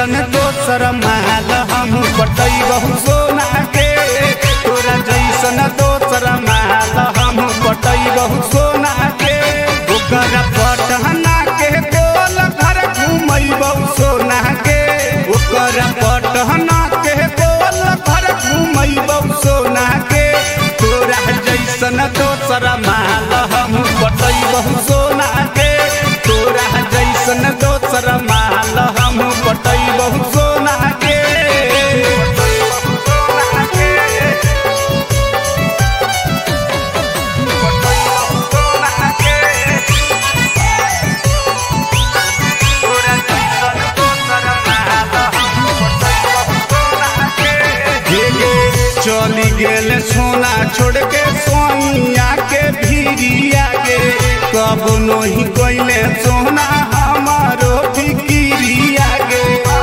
जैसन दोसर माल हम पटैबहु सोना के, तोरा जैसन दोसर माल हम पटैबहु सोना के। ओकरा पटहना के गोल घर घुमैबहु सोना के, ओकरा पटहना के गोल घर घुमैबहु सोना के। तोरा जैसन दोसर माल हम पटैबहु सोना के, तोरा जैसन दोसर माल हम पटैबहु सोना के। चली गेल सोना छोड़ के सोनिया के भिरिया गे, कब नहीं कोइले सोना हमारो फिकिरिया गे।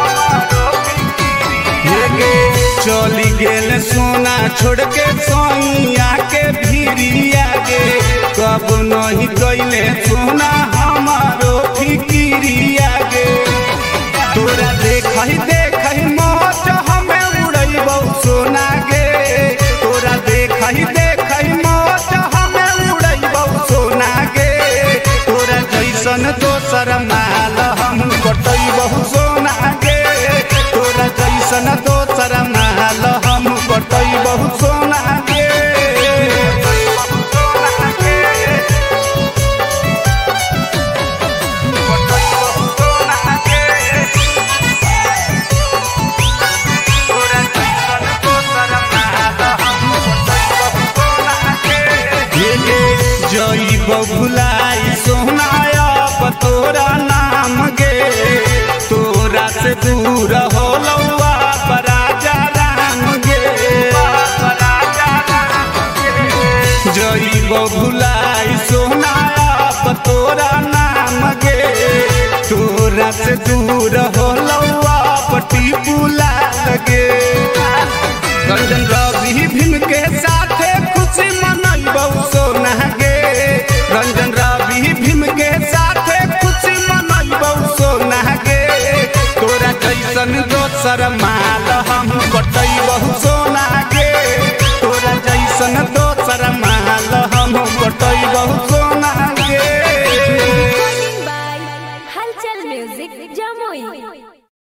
चली गेल सोना छोड़ के सोनिया के भिरिया गे, कब नहीं कोइले सोना हमारो फिकिरिया गे। तोरा देखहि देखहि मौज हमें उड़ैबहु सोना गे, तोरा देखहि देखहि मौज हमें उड़ैबहु सोना गे। तोरा जैसन दोसर माल हम पटैबहु सोना गे, तोरा जैसन दोसर माल हम पटैबहु सोना गे। जइबो भुलाई सोना अब तोरा नाम गे, तोरा से दूर होलौ राजा राम गे। जइबो भुलाई सोना अब तोरा नाम गे, तोरा से दूर होलौ टिपुला लगे। रंजन रवि भीम के साथे खुशी मनैबहु सोना गे, रंजन रवि भीम के साथे खुशी मनैबहु सोना गे। तोरा जैसन दोसर